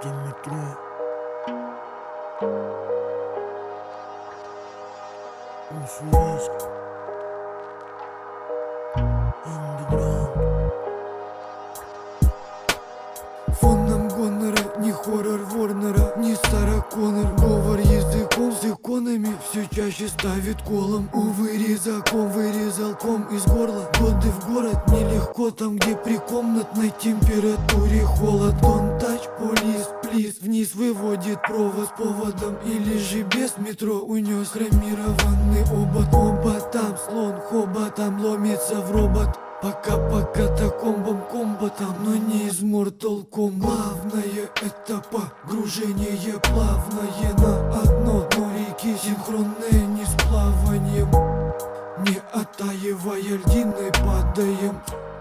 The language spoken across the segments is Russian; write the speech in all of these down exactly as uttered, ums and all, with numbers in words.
Это метро. Уссурийск. Андеграунд. Фоном гонора, не хоррор Ворнера, не Сара Коннор. Говор языком с иконами все чаще ставит колом. Увы, резаком вырезал ком из горла. Годы в город нелегко, там где при комнатной температуре холод. Don't touch, police, please. Вниз выводит провод с поводом или же без метро унес хромированный обод. Оба там слон, хоба там ломится в робот. Пока по катакомбам комбатам, но не из Mortal Kombat. Главное это погружение плавное на одно дно реки, синхронное не с плаванием. Не оттаивая льдиной падаем.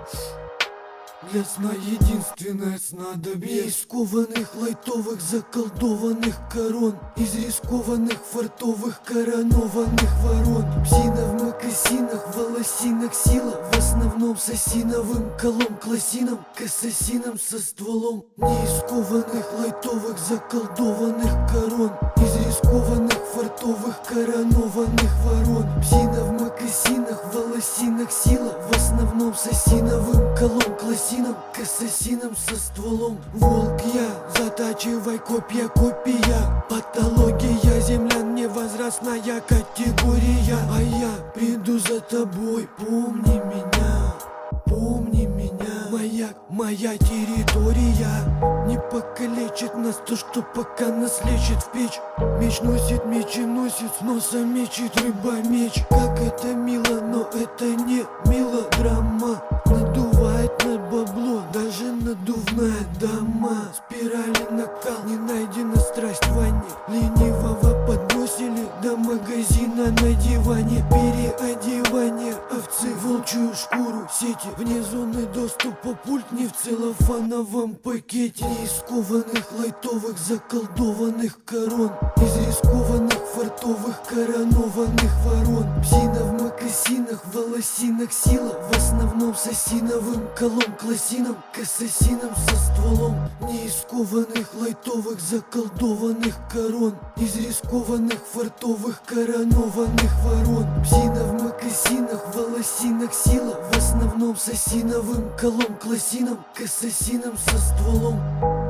Для сна единственное снадобье. Из скованных, лайтовых, заколдованных корон, из рискованных, фартовых, коронованных ворон. Псина в мокасинах, в волосинах сила, в основном с осиновым колом, классином, к ассасинам со стволом. Не из скованных, лайтовых, заколдованных корон, из рискованных, фартовых, коронованных ворон. Псина в мокасинах, в волосинах сила, в основном с осиновым колом, классином, к ассасинам со стволом. Волк я, затачивай копья, копия. Патология землян, невозрастная категория. А я приду за тобой, помни меня, помни меня. Маяк, моя территория. Не покалечит нас то, что пока нас лечит в печь. Меч носит, меч и носит, с носа мечет рыба меч. Как это мило, но это не мелодрама. Надувает на бабло, даже надувная дама. Спирали накал, не найдена страсть в ванне. Ленивого подбросили до магазина на диване. Переодевание овцы, волчью шкуру, сети. Вне зоны доступа пульт, не в целлофановом пакете. Не из скованных, лайтовых, заколдованных корон, из рискованных, фартовых, коронованных ворон. Псина в мокасинах, в волосинах сила, в основном с осиновым колом, классином, к ассасинам со стволом. Не из скованных, лайтовых, заколдованных корон, из рискованных, фартовых, коронованных ворон. Псина в мокасинах, в волосинах сила, в основном с осиновым колом, классином, к ассасинам со стволом.